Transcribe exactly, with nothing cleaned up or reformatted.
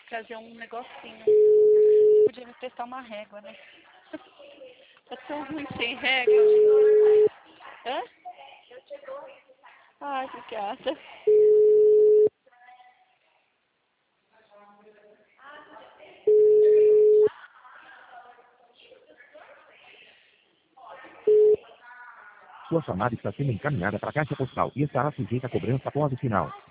trazer um negocinho. Podia me prestar uma régua, né? Tá tão ruim sem régua. Hã? Ai, obrigada. Sua chamada está sendo encaminhada para a caixa postal e estará sujeita a cobrança após o sinal.